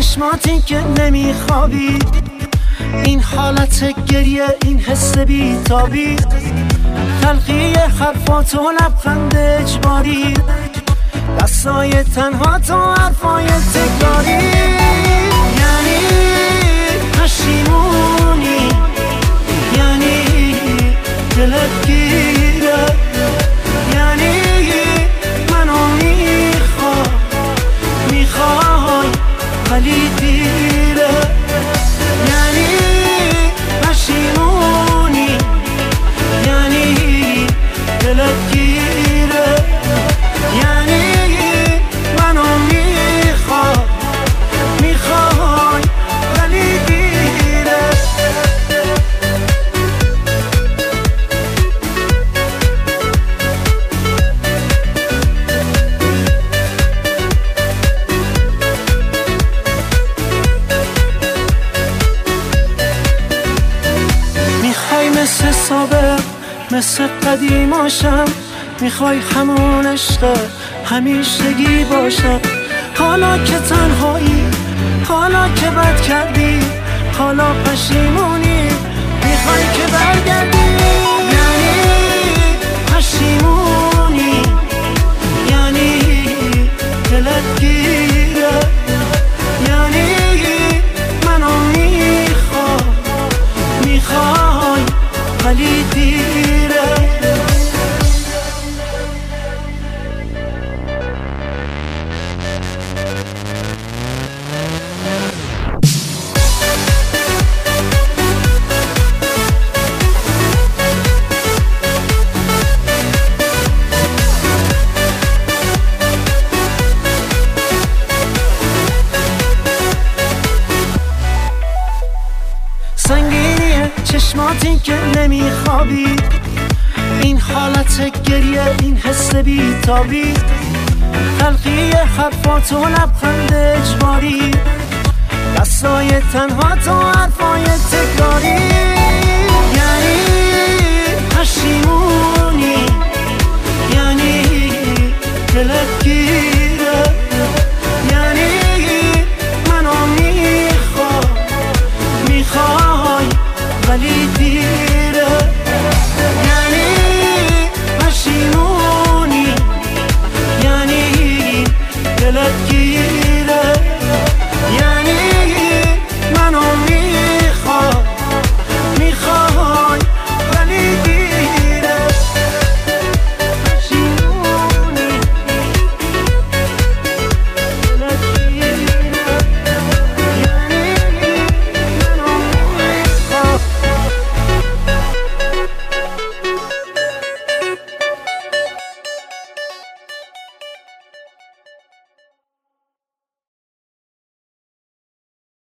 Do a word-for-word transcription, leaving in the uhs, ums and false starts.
چشماتی که نمیخوابی، این حالت گریه، این حس بیتابی، تلخی حرفات و لبخند اجباری، دستای تنها تو حرفای تکراری. یعنی پشیمونی، یعنی دلت گیره، یعنی منو میخوای میخوای ولی دیره. یعنی پشیمونی، یعنی دلت گیره، یعنی منو میخوای میخوای ولی دیره. میخوای مثل سابق، مثل قدیماشم، میخوای همون عشق همیشگی باشم. حالا که تنهایی، حالا که بد کردی، حالا پشیمونی، میخوای که برگردی. یعنی پشیمونی، یعنی دلت گیره، یعنی منو میخوای میخوای ولی دیره. سنگینیه چشماتی که نمیخوابی، این حالت گریه، این حس بیتابی، تلخی حرفات و لبخند اجباری، دستای تنها تو حرفای تکراری. یعنی پشیمون